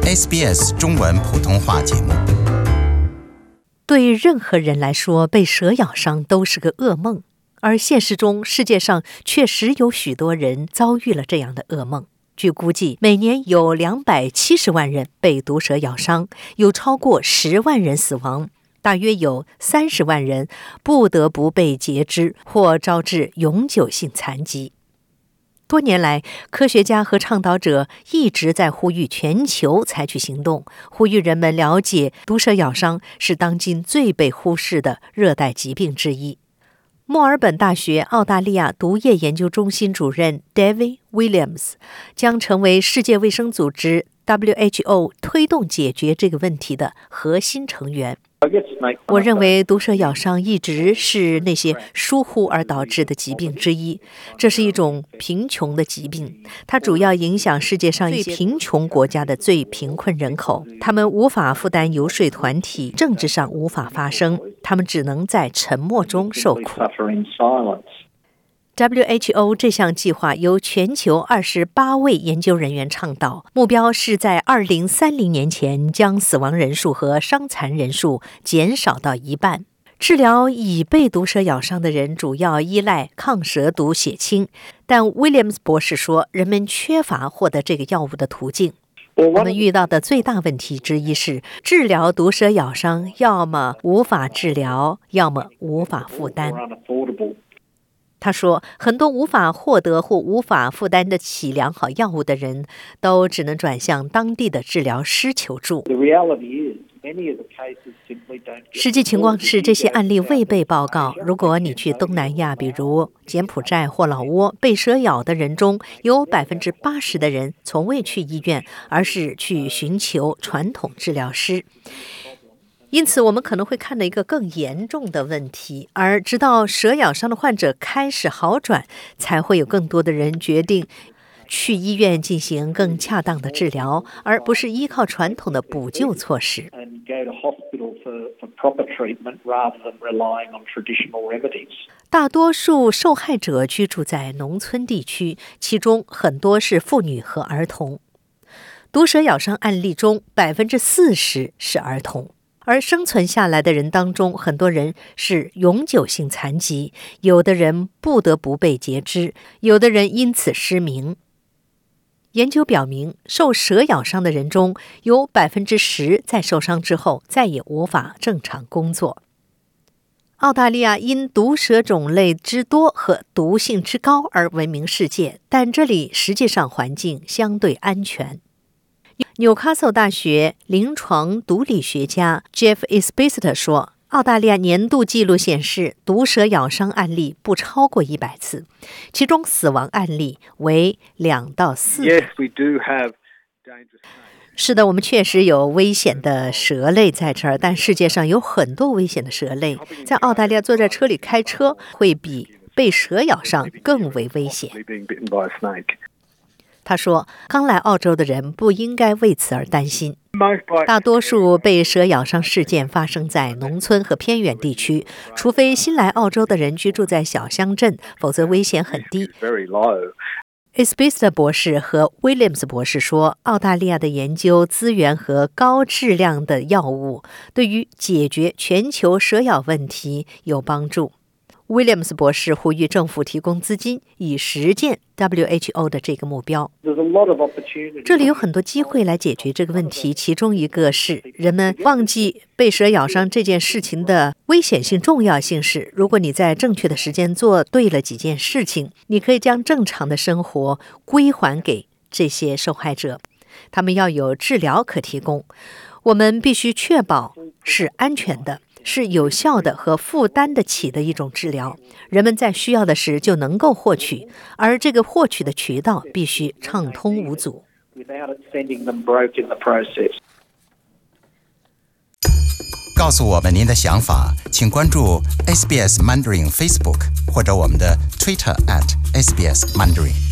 SBS 中文普通话节目。 对任何人来说，被蛇咬伤都是个噩梦，而现实中，世界上确实有许多人遭遇了这样的噩梦。据估计，每年有270万人被毒蛇咬伤，有超过10万人死亡，大约有30万人不得不被截肢或招致永久性残疾。多年来，科学家和倡导者一直在呼吁全球采取行动，呼吁人们了解毒蛇咬伤是当今最被忽视的热带疾病之一。墨尔本大学澳大利亚毒液研究中心主任 David Williams 将成为世界卫生组织 WHO 推动解决这个问题的核心成员。我认为毒蛇咬伤一直是那些疏忽而导致的疾病之一。这是一种贫穷的疾病，它主要影响世界上一些贫穷国家的最贫困人口。他们无法负担游说团体，政治上无法发声，他们只能在沉默中受苦。WHO 这项计划由全球28位研究人员倡导，目标是在2030年前将死亡人数和伤残人数减少到1半。治疗已被毒蛇咬伤的人主要依赖抗蛇毒血清，但 Williams 博士说，人们缺乏获得这个药物的途径。我们遇到的最大问题之一是，治疗毒蛇咬伤要么无法治疗，要么无法负担。他说，很多无法获得或无法负担得起良好药物的人，都只能转向当地的治疗师求助。实际情况是，这些案例未被报告。如果你去东南亚，比如柬埔寨或老挝，被蛇咬的人中有80%的人从未去医院，而是去寻求传统治疗师。因此，我们可能会看到一个更严重的问题，而直到蛇咬伤的患者开始好转，才会有更多的人决定去医院进行更恰当的治疗，而不是依靠传统的补救措施。大多数受害者居住在农村地区，其中很多是妇女和儿童。毒蛇咬伤案例中，40%是儿童。而生存下来的人当中，很多人是永久性残疾，有的人不得不被截肢，有的人因此失明。研究表明，受蛇咬伤的人中有10%在受伤之后再也无法正常工作。澳大利亚因毒蛇种类之多和毒性之高而闻名世界，但这里实际上环境相对安全。纽卡斯尔大学临床毒理学家 Jeff Esposito 说，澳大利亚年度记录显示，毒蛇咬伤案例不超过100次，其中死亡案例为2到4。 Yes, we do have dangerous snakes. 是的，我们确实有危险的蛇类在这儿，但世界上有很多危险的蛇类。在澳大利亚，坐在车里开车会比被蛇咬伤更为危险。他说，刚来澳洲的人不应该为此而担心。大多数被蛇咬伤事件发生在农村和偏远地区，除非新来澳洲的人居住在小乡镇，否则危险很低。Esposito 博士和 Williams 博士说，澳大利亚的研究资源和高质量的药物对于解决全球蛇咬问题有帮助。Williams 博士呼吁政府提供资金，以实践 WHO 的这个目标。这里有很多机会来解决这个问题，其中一个是人们忘记被蛇咬伤这件事情的危险性、重要性是，如果你在正确的时间做对了几件事情，你可以将正常的生活归还给这些受害者。他们要有治疗可提供，我们必须确保是安全的，是有效的和负担得起的一种治疗，人们在需要的时就能够获取，而这个获取的渠道必须畅通无阻。 告诉我们您的想法，请关注 SBS Mandarin Facebook 或者我们的 Twitter @SBS Mandarin。